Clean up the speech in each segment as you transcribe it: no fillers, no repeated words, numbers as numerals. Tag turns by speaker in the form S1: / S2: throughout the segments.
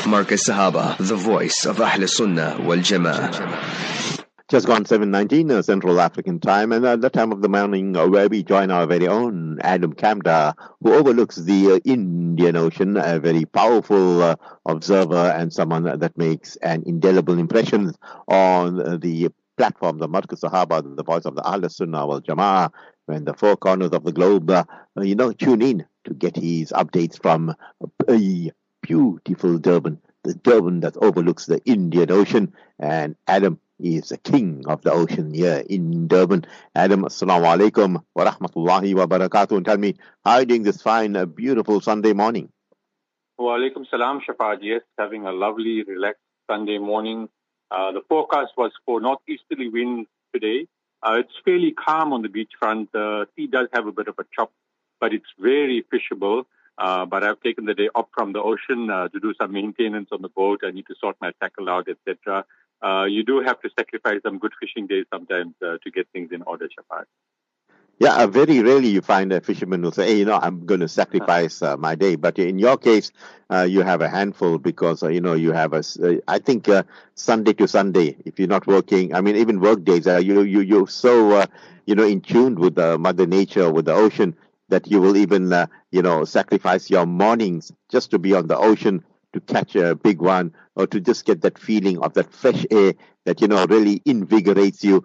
S1: Marcus Sahaba, the voice of Ahl Sunnah wal Jama'ah.
S2: Just gone 7:19 Central African time, and at the time of the morning where we join our very own Adam Kamda, who overlooks the Indian Ocean, a very powerful observer and someone that makes an indelible impression on the platform, the Marcus Sahaba, the voice of the Ahl Sunnah wal Jama'ah, when the four corners of the globe, tune in to get his updates from a beautiful Durban, the Durban that overlooks the Indian Ocean. And Adam is the king of the ocean here in Durban. Adam, assalamu alaikum wa rahmatullahi wa barakatuh. And tell me, how are you doing this fine, beautiful Sunday morning?
S3: Wa alaikum salam, Shafad. Yes, having a lovely, relaxed Sunday morning. The forecast was for northeasterly winds today. It's fairly calm on the beachfront. The sea does have a bit of a chop, but it's very fishable. But I've taken the day off from the ocean to do some maintenance on the boat. I need to sort my tackle out, etc. You do have to sacrifice some good fishing days sometimes to get things in order, Shafad.
S2: Yeah, very rarely you find a fisherman who say, hey, I'm going to sacrifice my day. But in your case, you have a handful because, you have I think Sunday to Sunday, if you're not working, I mean, even work days, you're so, in tune with Mother Nature, with the ocean, that you will even, sacrifice your mornings just to be on the ocean, to catch a big one, or to just get that feeling of that fresh air that, really invigorates you.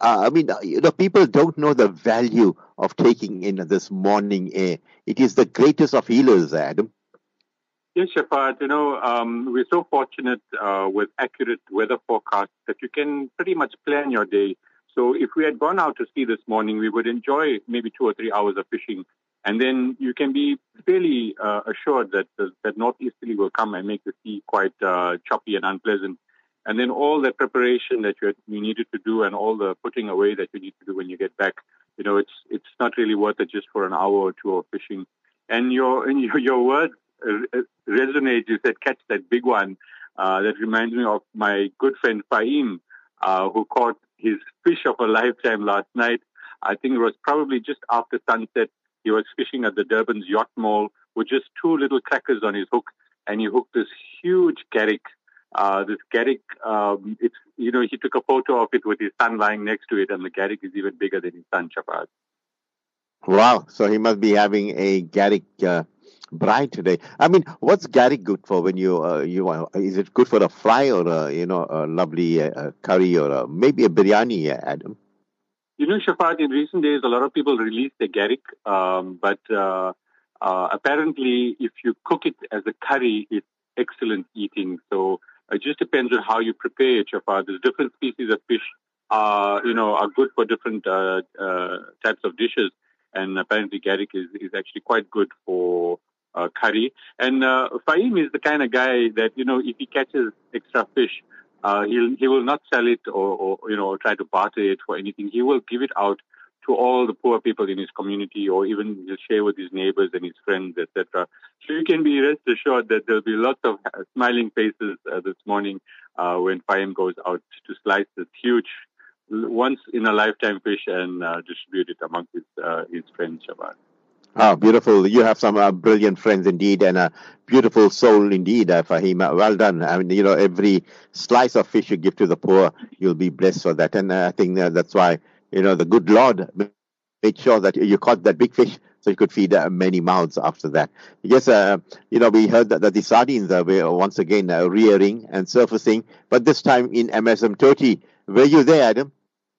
S2: People don't know the value of taking in this morning air. It is the greatest of healers, Adam.
S3: Yes, Shafat. We're so fortunate with accurate weather forecasts that you can pretty much plan your day. So if we had gone out to sea this morning, we would enjoy maybe 2 or 3 hours of fishing. And then you can be fairly assured that that northeasterly will come and make the sea quite choppy and unpleasant. And then all the preparation that you needed to do and all the putting away that you need to do when you get back, it's not really worth it just for an hour or two of fishing. And your words resonate. You said catch that big one. That reminds me of my good friend Fahim, who caught his fish of a lifetime last night. I think it was probably just after sunset. He was fishing at the Durban's Yacht Mall with just 2 little crackers on his hook, and he hooked this huge garrick. This garrick, he took a photo of it with his son lying next to it, and the garrick is even bigger than his son, Shafad.
S2: Wow! So he must be having a garrick bride today. I mean, what's garrick good for when is it good for a fry or a lovely curry or maybe a biryani, Adam?
S3: Shafat, in recent days, a lot of people release the garrick, but apparently if you cook it as a curry, it's excellent eating. So it just depends on how you prepare it, Shafat. There's different species of fish, are good for different types of dishes. And apparently garrick is actually quite good for curry. And Fahim is the kind of guy that, if he catches extra fish, he will not sell it or try to barter it for anything. He will give it out to all the poor people in his community, or even just share with his neighbors and his friends, etc. So you can be rest assured that there'll be lots of smiling faces this morning when Fahim goes out to slice this huge, once in a lifetime fish and distribute it amongst his friends, Shabbat.
S2: Oh, beautiful. You have some brilliant friends indeed, and a beautiful soul indeed, Fahim. Well done. I mean, every slice of fish you give to the poor, you'll be blessed for that. And I think that's why, the good Lord made sure that you caught that big fish so you could feed many mouths after that. Yes, we heard that the sardines were once again rearing and surfacing, but this time in MSM 30. Were you there, Adam?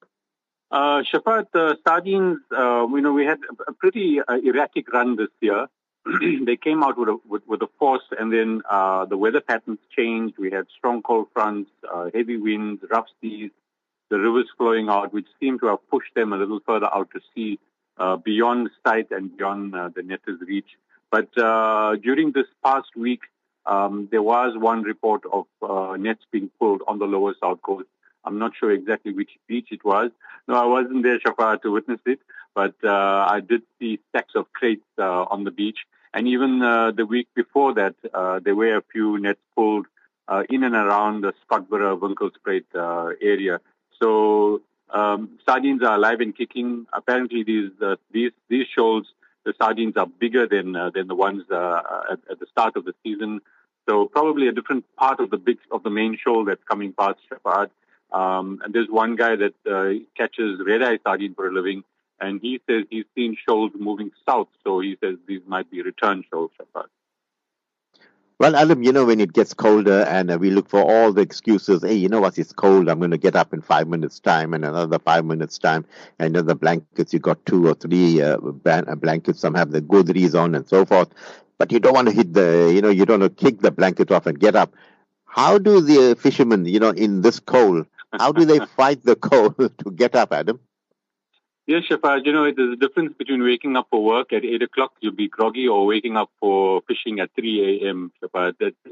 S3: Shafat, sardines, we had a pretty erratic run this year. They came out with a force, and then the weather patterns changed. We had strong cold fronts, heavy winds, rough seas, the rivers flowing out, which seemed to have pushed them a little further out to sea, beyond sight and beyond the netter's reach. But during this past week, there was one report of nets being pulled on the lower south coast. I'm not sure exactly which beach it was. No, I wasn't there, Shafar, to witness it, but I did see stacks of crates on the beach. And even the week before that, there were a few nets pulled in and around the Scottsboro, Winkelspruit area. So sardines are alive and kicking. Apparently, these shoals, the sardines are bigger than the ones at the start of the season. So probably a different part of the main shoal that's coming past Shafat. And there's one guy that catches red-eye sardine for a living, and he says he's seen shoals moving south. So he says these might be return shoals, Shafat.
S2: Well, Alam, when it gets colder and we look for all the excuses, hey, you know what, it's cold, I'm going to get up in 5 minutes' time and another 5 minutes' time, and the blankets, you got 2 or 3 blankets, some have the godris on and so forth, but you don't want to hit you don't want to kick the blanket off and get up. How do the fishermen, in this cold, how do they fight the cold to get up, Adam?
S3: Yes, Shafat, there's a difference between waking up for work at 8 o'clock, you'll be groggy, or waking up for fishing at 3 a.m., Shafat.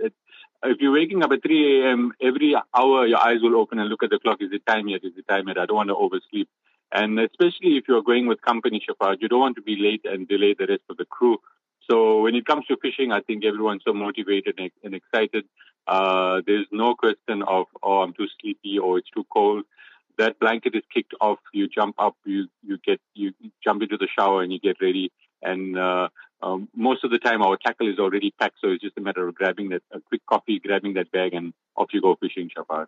S3: If you're waking up at 3 a.m., every hour your eyes will open and look at the clock. Is it time yet? Is it time yet? I don't want to oversleep. And especially if you're going with company, Shafat, you don't want to be late and delay the rest of the crew. So when it comes to fishing, I think everyone's so motivated and excited. There's no question of, I'm too sleepy or it's too cold. That blanket is kicked off. You jump up. You jump into the shower and you get ready. And most of the time, our tackle is already packed, so it's just a matter of grabbing a quick coffee, grabbing that bag, and off you go fishing, Shafat.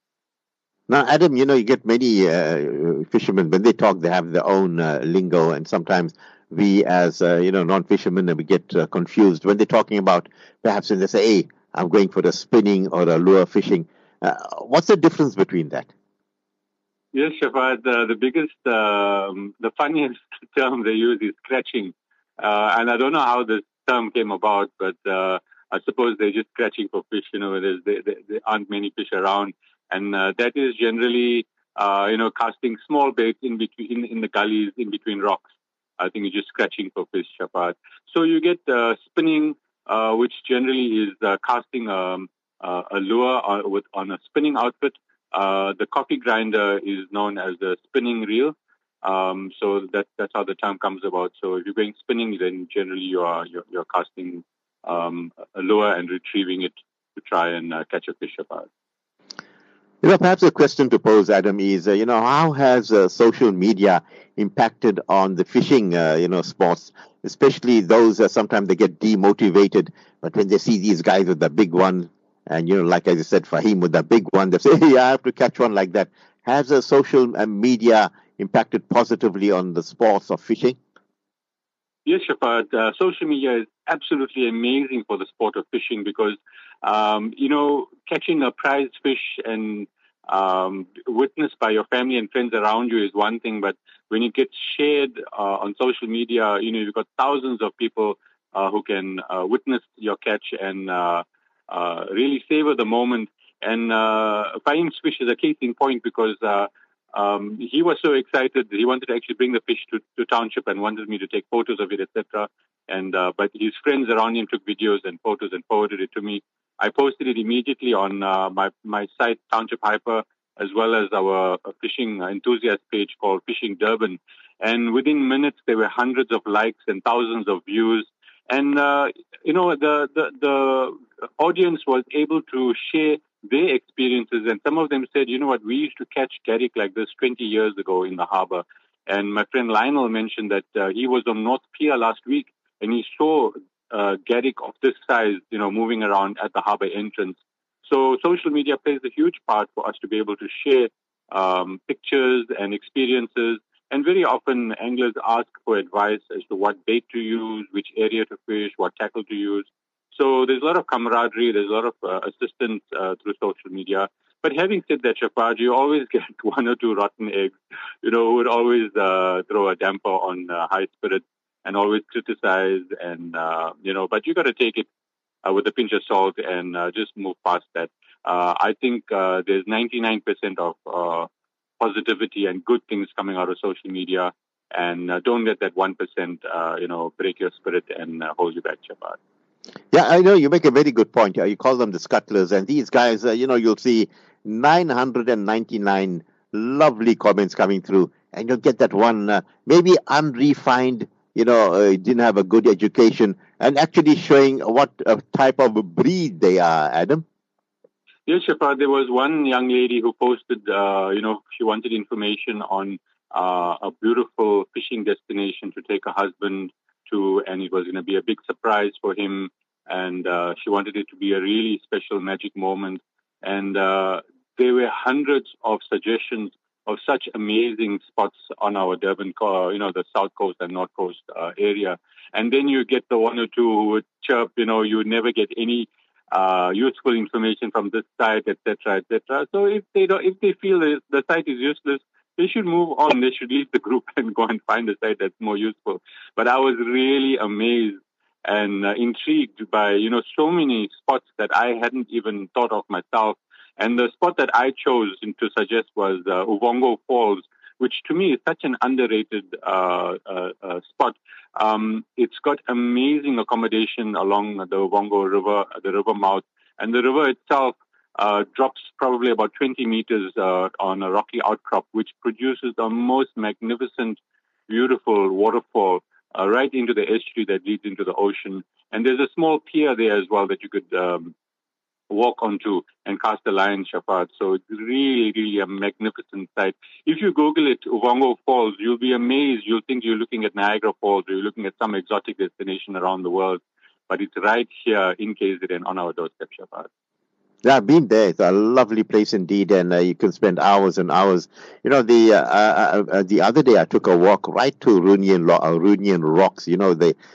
S2: Now, Adam, you get many fishermen, when they talk, they have their own lingo, and sometimes we as, non-fishermen, we get confused when they're talking about, perhaps when they say, hey, I'm going for the spinning or the lure fishing. What's the difference between that?
S3: Yes, Shafat, the biggest, the funniest term they use is scratching. And I don't know how this term came about, but I suppose they're just scratching for fish, there aren't many fish around. And that is generally, casting small baits in the gullies, in between rocks. I think you're just scratching for fish, Shafat. So you get spinning, which generally is casting a lure on a spinning outfit. The coffee grinder is known as the spinning reel. So that's how the term comes about. So if you're going spinning, then generally you're casting a lure and retrieving it to try and catch a fish apart.
S2: Perhaps a question to pose, Adam, is, how has social media impacted on the fishing, sports, especially those, sometimes they get demotivated, but when they see these guys with the big one, and, like as you said, Fahim with the big one, they say, hey, I have to catch one like that. Has social media impacted positively on the sports of fishing?
S3: Yes, Shafat. Social media is absolutely amazing for the sport of fishing because, catching a prized fish and witnessed by your family and friends around you is one thing, but when it gets shared on social media, you've got thousands of people who can witness your catch and really savor the moment. And Fahim's fish is a case in point because he was so excited. He wanted to actually bring the fish to township and wanted me to take photos of it, etc. And but his friends around him took videos and photos and forwarded it to me. I posted it immediately on my site, Township Hyper, as well as our fishing enthusiast page called Fishing Durban. And within minutes, there were hundreds of likes and thousands of views. And, the audience was able to share their experiences. And some of them said, we used to catch garrick like this 20 years ago in the harbor. And my friend Lionel mentioned that he was on North Pier last week and he saw garrick of this size, moving around at the harbor entrance. So social media plays a huge part for us to be able to share pictures and experiences. And very often anglers ask for advice as to what bait to use, which area to fish, what tackle to use. So there's a lot of camaraderie, there's a lot of assistance through social media. But having said that, Shafat, you always get one or two rotten eggs, who would always throw a damper on high spirits and always criticize. And, but you got to take it with a pinch of salt and just move past that. I think there's 99% of positivity and good things coming out of social media. And don't let that 1%, break your spirit and hold you back, Shafat.
S2: Yeah, I know you make a very good point. You call them the scuttlers, and these guys, you'll see 999 lovely comments coming through, and you'll get that one, maybe unrefined, didn't have a good education, and actually showing what type of breed they are, Adam.
S3: Yes, Shafat, there was one young lady who posted, she wanted information on a beautiful fishing destination to take her husband to, and it was going to be a big surprise for him. and she wanted it to be a really special magic moment. And there were hundreds of suggestions of such amazing spots on our Durban, the south coast and north coast area. And then you get the one or two who would chirp, you would never get any useful information from this site, etc., etc. So if they feel the site is useless, they should move on. They should leave the group and go and find a site that's more useful. But I was really amazed and intrigued by, so many spots that I hadn't even thought of myself. And the spot that I chose to suggest was Uvongo Falls, which to me is such an underrated spot. It's got amazing accommodation along the Uvongo River, the river mouth, and the river itself drops probably about 20 meters on a rocky outcrop, which produces the most magnificent, beautiful waterfall right into the estuary that leads into the ocean. And there's a small pier there as well that you could walk onto and cast a line, Shafat. So it's really, really a magnificent sight. If you Google it, Uvongo Falls, you'll be amazed. You'll think you're looking at Niagara Falls or you're looking at some exotic destination around the world. But it's right here in KZN on our doorstep, Shafat.
S2: Yeah, I've been there. It's a lovely place indeed, and you can spend hours and hours. The other day I took a walk right to Runion Rocks. Where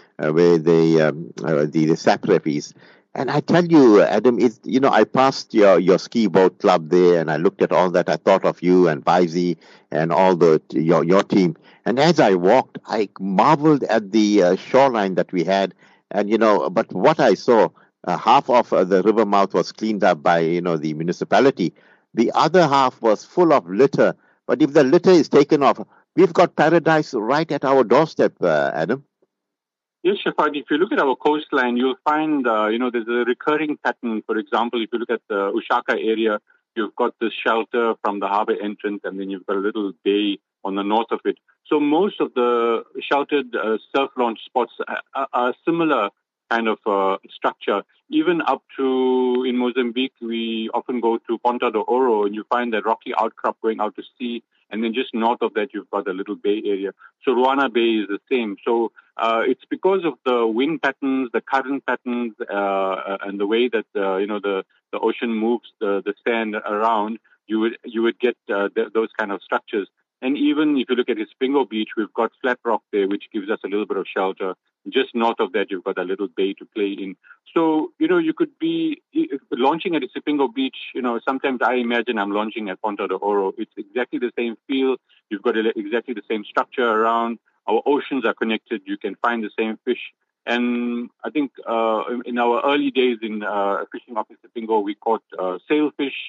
S2: the Saprepis. And I tell you, Adam, I passed your ski boat club there, and I looked at all that. I thought of you and Baizi and all your team. And as I walked, I marveled at the shoreline that we had. And but what I saw, half of the river mouth was cleaned up by the municipality. The other half was full of litter. But if the litter is taken off, we've got paradise right at our doorstep, Adam.
S3: Yes, Shafat, if you look at our coastline, you'll find, there's a recurring pattern. For example, if you look at the Ushaka area, you've got this shelter from the harbor entrance, and then you've got a little bay on the north of it. So most of the sheltered surf launch spots are similar kind of structure. Even up to, in Mozambique, we often go to Ponta do Ouro, and you find that rocky outcrop going out to sea. And then just north of that, you've got a little bay area. So Ruana Bay is the same. So it's because of the wind patterns, the current patterns, and the way that the ocean moves the sand around. You would get those kind of structures. And even if you look at Isipingo Beach, we've got flat rock there, which gives us a little bit of shelter. Just north of that, you've got a little bay to play in. So, you could be launching at Isipingo Beach. Sometimes I imagine I'm launching at Ponta do Ouro. It's exactly the same feel. You've got exactly the same structure around. Our oceans are connected. You can find the same fish. And I think in our early days in fishing off Isipingo, we caught sailfish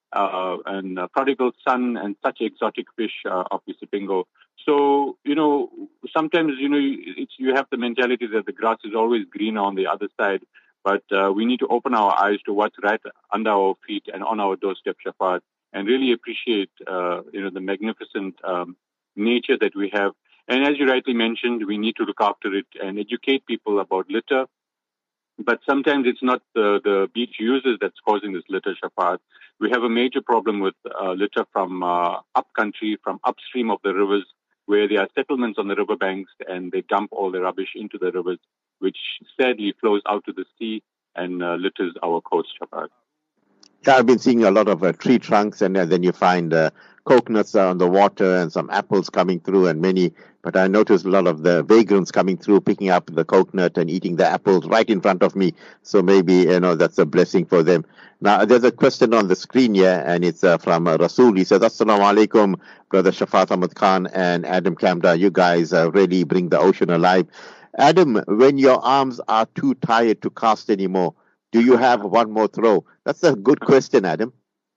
S3: and prodigal sun and such exotic fish off Isipingo. So, sometimes, you have the mentality that the grass is always greener on the other side. But we need to open our eyes to what's right under our feet and on our doorstep, Shafat, and really appreciate, the magnificent nature that we have. And as you rightly mentioned, we need to look after it and educate people about litter. But sometimes it's not the beach users that's causing this litter, Shafat. We have a major problem with litter from upcountry, from upstream of the rivers, where there are settlements on the riverbanks and they dump all the rubbish into the rivers, which sadly flows out to the sea and litters our coast, Shafat.
S2: Yeah, I've been seeing a lot of tree trunks, and then you find coconuts on the water and some apples coming through and many. But I noticed a lot of the vagrants coming through, picking up the coconut and eating the apples right in front of me. So maybe, that's a blessing for them. Now, there's a question on the screen here, and it's from Rasul. He says, Assalamu alaikum, Brother Shafat Ahmad Khan and Adam Kamda. You guys really bring the ocean alive. Adam, when your arms are too tired to cast anymore, do you have one more throw? That's a good question, Adam.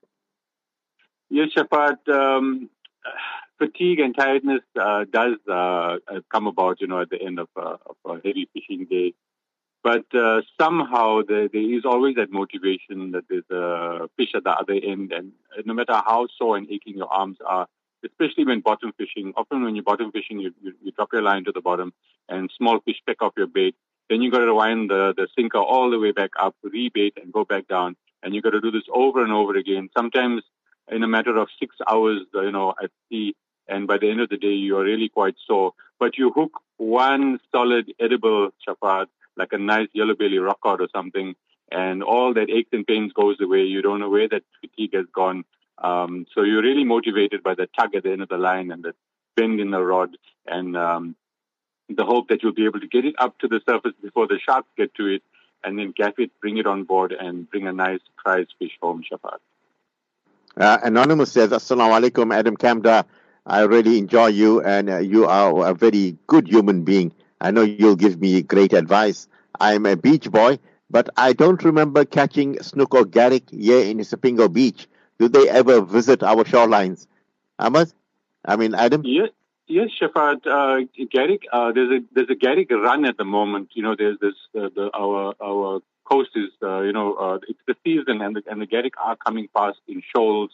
S3: Yes, Shafat. Fatigue and tiredness does come about, at the end of a heavy fishing day. But somehow there is always that motivation that there's a fish at the other end. And no matter how sore and aching your arms are, especially when bottom fishing, often when you're bottom fishing, you drop your line to the bottom and small fish peck off your bait. Then you got to wind the sinker all the way back up, rebait, and go back down. And you got to do this over and over again, sometimes in a matter of 6 hours, at sea. And by the end of the day, you're really quite sore. But you hook one solid edible, Shafat, like a nice yellow belly rock cod or something, and all that aches and pains goes away. You don't know where that fatigue has gone. So you're really motivated by the tug at the end of the line and the bend in the rod, and the hope that you'll be able to get it up to the surface before the sharks get to it, and then gaff it, bring it on board, and bring a nice prize fish home, Shafat.
S2: Anonymous says, Assalamu alaikum, Adam Kamda. I really enjoy you, and you are a very good human being. I know you'll give me great advice. I'm a beach boy, but I don't remember catching snook or garrick here in Sipingo Beach. Do they ever visit our shorelines? Ahmad? Adam?
S3: Yes, Shafat. Garrick, there's a garrick run at the moment. You know, there's this, our coast is, it's the season, and the garrick are coming past in shoals.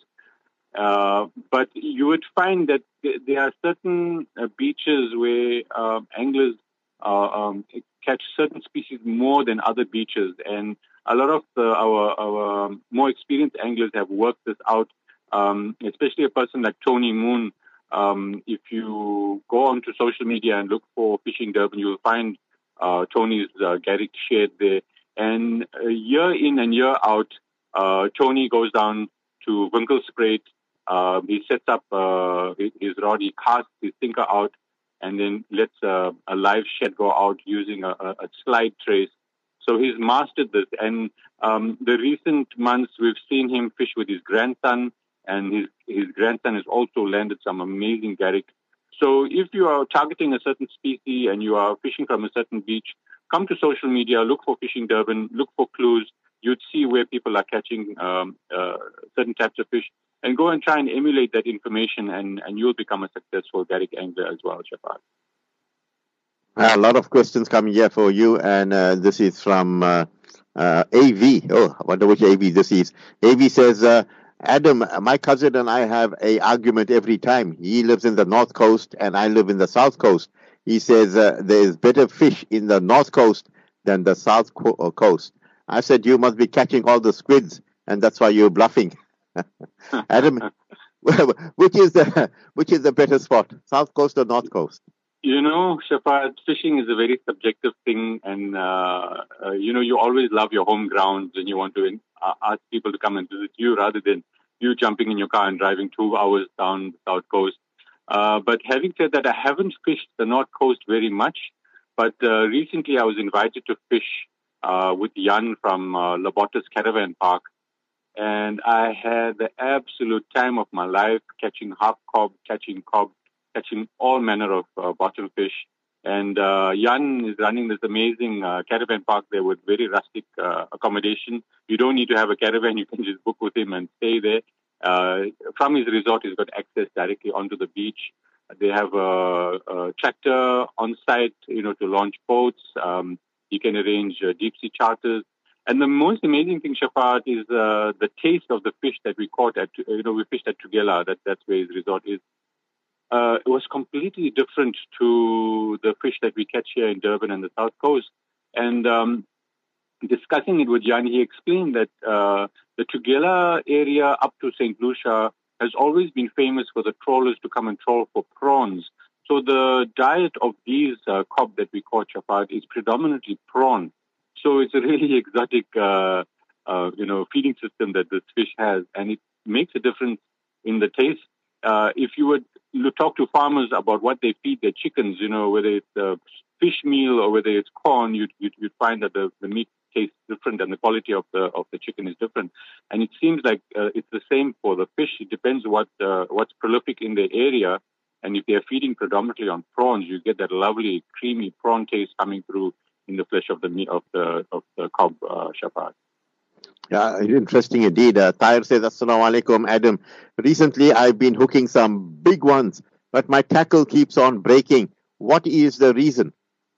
S3: But you would find that there are certain beaches where anglers catch certain species more than other beaches, and a lot of our more experienced anglers have worked this out. Especially a person like Tony Moon. If you go onto social media and look for Fishing Durban, you'll find Tony's garrick shared there. And year in and year out, Tony goes down to Winkelspruit. He sets up his rod, he casts his sinker out, and then lets a live shed go out using a slide trace. So he's mastered this. And the recent months, we've seen him fish with his grandson, and his grandson has also landed some amazing garrick. So if you are targeting a certain species and you are fishing from a certain beach, come to social media, look for Fishing Durban, look for clues. You'd see where people are catching certain types of fish, and go and try and emulate that information, and you'll become a successful garrick angler as well, Shafat.
S2: A lot of questions coming here for you, and this is from AV. Oh, I wonder which AV this is. AV says, Adam, my cousin and I have an argument every time. He lives in the North Coast and I live in the South Coast. He says there is better fish in the North Coast than the South Coast. I said, you must be catching all the squids, and that's why you're bluffing. Adam, which is the better spot, South Coast or North Coast?
S3: You know, Shafat, fishing is a very subjective thing, and you always love your home grounds, and you want to ask people to come and visit you rather than you jumping in your car and driving 2 hours down the South Coast. But having said that, I haven't fished the North Coast very much, but recently I was invited to fish with Jan from Labotas Caravan Park, and I had the absolute time of my life catching half cob, catching cob, catching all manner of bottom fish. And Jan is running this amazing caravan park there with very rustic accommodation. You don't need to have a caravan. You can just book with him and stay there. From his resort, he's got access directly onto the beach. They have a tractor on site, to launch boats. You can arrange deep sea charters. And the most amazing thing, Shafat, is the taste of the fish that we caught at, we fished at Tugela. That's where his resort is. It was completely different to the fish that we catch here in Durban and the South Coast. And discussing it with Jan, he explained that the Tugela area up to St. Lucia has always been famous for the trawlers to come and trawl for prawns. So the diet of these cob that we caught, Shafat, is predominantly prawn. So it's a really exotic, feeding system that this fish has, and it makes a difference in the taste. If you would talk to farmers about what they feed their chickens, whether it's fish meal or whether it's corn, you'd find that the meat tastes different and the quality of the chicken is different. And it seems like it's the same for the fish. It depends what's prolific in the area, and if they're feeding predominantly on prawns, you get that lovely creamy prawn taste coming through in the flesh of the meat of the cob, Shafat.
S2: Yeah, interesting indeed. Tahir says, Assalamu alaikum, Adam. Recently, I've been hooking some big ones, but my tackle keeps on breaking. What is the reason?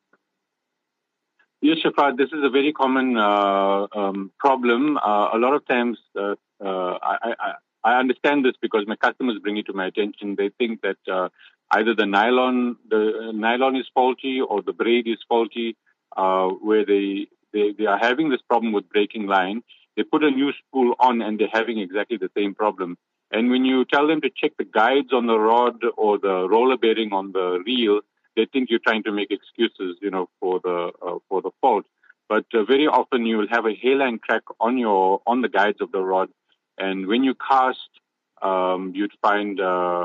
S3: Yes, Shafat, this is a very common problem. A lot of times, I understand this because my customers bring it to my attention. They think that either the nylon is faulty or the braid is faulty, where they are having this problem with breaking line. They put a new spool on and they're having exactly the same problem. And when you tell them to check the guides on the rod or the roller bearing on the reel, they think you're trying to make excuses, for the fault. But very often you will have a hairline crack on the guides of the rod, and when you cast, you'd find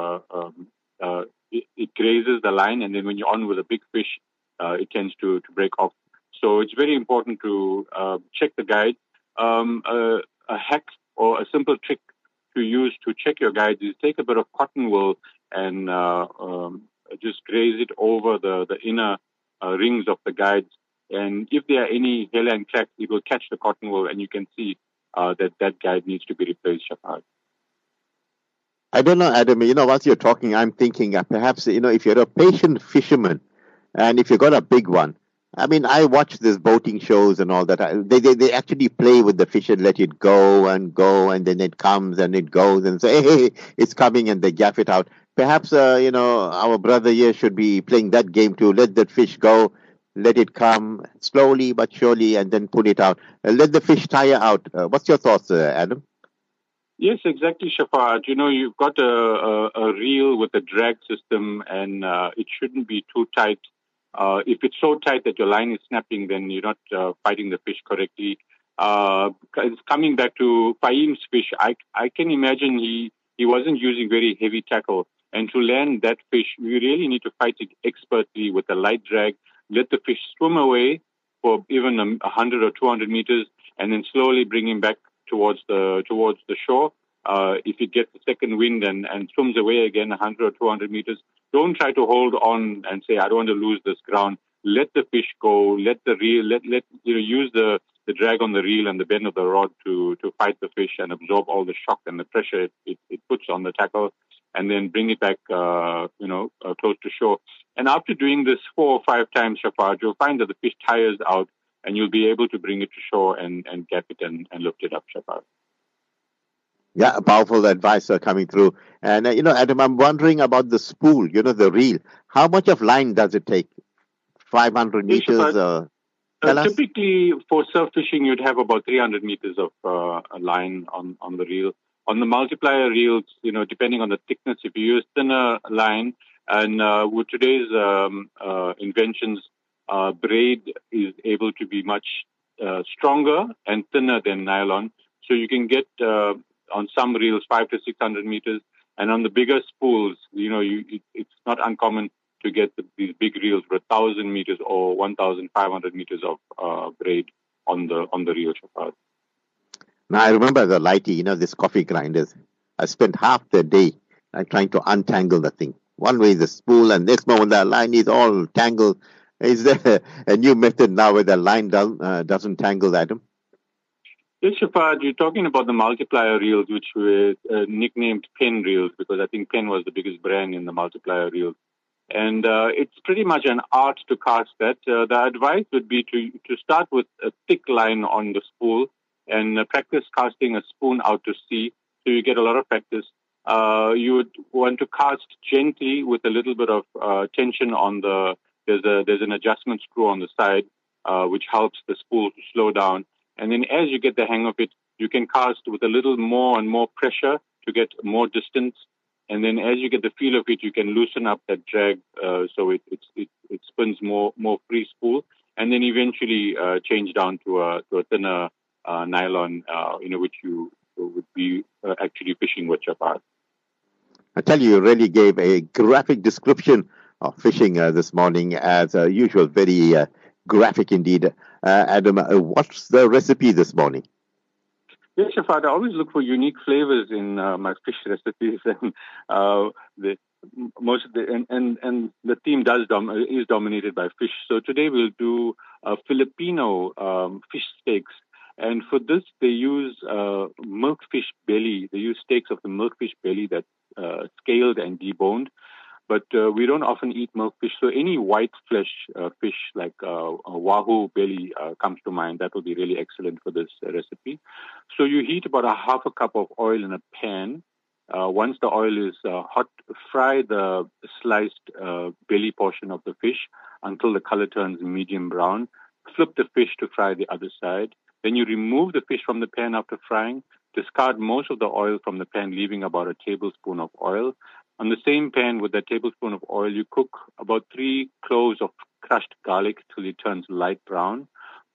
S3: it grazes the line, and then when you're on with a big fish, it tends to break off. So it's very important to check the guide. A hack or a simple trick to use to check your guides is take a bit of cotton wool and just graze it over the inner rings of the guides. And if there are any hairline cracks, it will catch the cotton wool, and you can see that guide needs to be replaced, Shafat.
S2: I don't know, Adam, whilst you're talking, I'm thinking perhaps, if you're a patient fisherman and if you've got a big one, I mean, I watch these boating shows and all that. They actually play with the fish and let it go, and then it comes and it goes and say, hey, it's coming, and they gaff it out. Perhaps, our brother here should be playing that game too. Let that fish go, let it come slowly but surely, and then pull it out. Let the fish tire out. What's your thoughts, Adam?
S3: Yes, exactly, Shafat. You've got a reel with a drag system, and it shouldn't be too tight. If it's so tight that your line is snapping, then you're not fighting the fish correctly. It's coming back to Fahim's fish. I can imagine he wasn't using very heavy tackle. And to land that fish, you really need to fight it expertly with a light drag. Let the fish swim away for even 100 or 200 meters, and then slowly bring him back towards the shore. If it gets a second wind and swims away again 100 or 200 meters, don't try to hold on and say, I don't want to lose this ground. Let the fish go. Let the reel, use the drag on the reel and the bend of the rod to fight the fish and absorb all the shock and the pressure it puts on the tackle, and then bring it back, close to shore. And after doing this 4 or 5 times, Shafat, you'll find that the fish tires out, and you'll be able to bring it to shore and gap it and lift it up, Shafat.
S2: Yeah, powerful advice coming through. And, Adam, I'm wondering about the spool, the reel. How much of line does it take? 500 meters?
S3: Typically, for surf fishing, you'd have about 300 meters of a line on the reel. On the multiplier reels, depending on the thickness, if you use thinner line, and with today's inventions, braid is able to be much stronger and thinner than nylon. So you can get on some reels 500 to 600 meters, and on the bigger spools, it's not uncommon to get these big reels with 1,000 meters or 1,500 meters of braid on the reel, Shafat.
S2: Now, I remember the Lighty, this coffee grinders. I spent half the day trying to untangle the thing. One way is the spool, and next moment the line is all tangled. Is there a new method now where the line doesn't tangle, Adam?
S3: Yes, Shafat, you're talking about the multiplier reels, which were nicknamed Penn reels, because I think Penn was the biggest brand in the multiplier reels. And it's pretty much an art to cast that. The advice would be to start with a thick line on the spool and practice casting a spoon out to sea, so you get a lot of practice. You would want to cast gently with a little bit of tension on there's an adjustment screw on the side, which helps the spool to slow down. And then as you get the hang of it, you can cast with a little more and more pressure to get more distance. And then as you get the feel of it, you can loosen up that drag so it spins more free spool. And then eventually change down to a thinner nylon, which you would be actually fishing with, Shafat.
S2: I tell you really gave a graphic description of fishing this morning, as usual, very graphic indeed. Adam, what's the recipe this morning?
S3: Yes, Shafat, I always look for unique flavors in my fish recipes, and the theme is dominated by fish. So today we'll do Filipino fish steaks, and for this they use milkfish belly. They use steaks of the milkfish belly that's scaled and deboned. But we don't often eat milkfish, so any white flesh fish like a wahoo belly comes to mind. That will be really excellent for this recipe. So you heat about a half a cup of oil in a pan. Once the oil is hot, fry the sliced belly portion of the fish until the color turns medium brown. Flip the fish to fry the other side. Then you remove the fish from the pan after frying. Discard most of the oil from the pan, leaving about a tablespoon of oil. On the same pan with that tablespoon of oil, you cook about 3 cloves of crushed garlic till it turns light brown.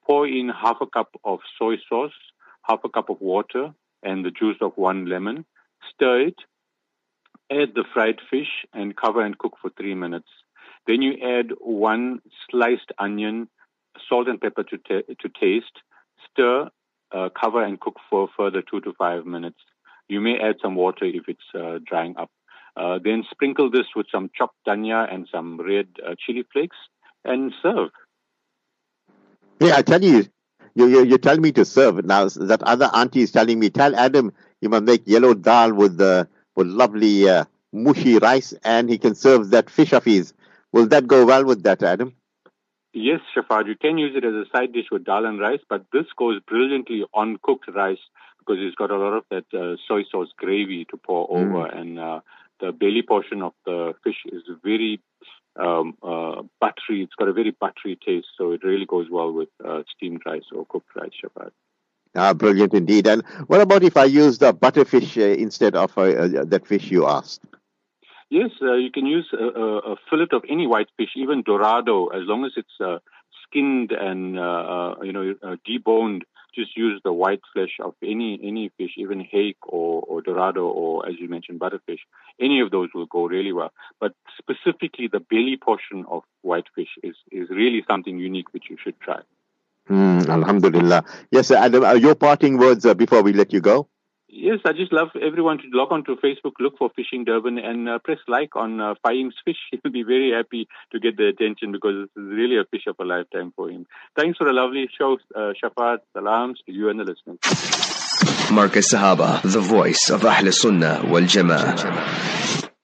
S3: pour in half a cup of soy sauce, half a cup of water, and the juice of 1 lemon. Stir it, add the fried fish, and cover and cook for 3 minutes. Then you add 1 sliced onion, salt and pepper to taste. Stir, cover and cook for further 2 to 5 minutes. You may add some water if it's drying up. Then sprinkle this with some chopped dhania and some red chili flakes and serve.
S2: Yeah, I tell you, you tell me to serve. Now, that other auntie is telling me, tell Adam you must make yellow dal with lovely mushy rice, and he can serve that fish of his. Will that go well with that, Adam?
S3: Yes, Shafad, you can use it as a side dish with dal and rice, but this goes brilliantly on cooked rice because it's got a lot of that soy sauce gravy to pour over, and the belly portion of the fish is very buttery. It's got a very buttery taste, so it really goes well with steamed rice or cooked rice, Shafad.
S2: Brilliant indeed. And what about if I use the butterfish instead of that fish you asked?
S3: Yes, you can use a fillet of any white fish, even dorado, as long as it's skinned and deboned. Just use the white flesh of any fish, even hake or dorado, or as you mentioned, butterfish. Any of those will go really well. But specifically, the belly portion of white fish is really something unique which you should try.
S2: Alhamdulillah. Yes, Adam, your parting words before we let you go?
S3: Yes, I just love everyone to log on to Facebook, look for Fishing Durban, and press like on Fahim's fish. He'll be very happy to get the attention because this is really a fish of a lifetime for him. Thanks for a lovely show, Shafat. Salams to you and the listeners.
S1: Marcus Sahaba, the voice of Ahl Sunnah wal Jama'ah.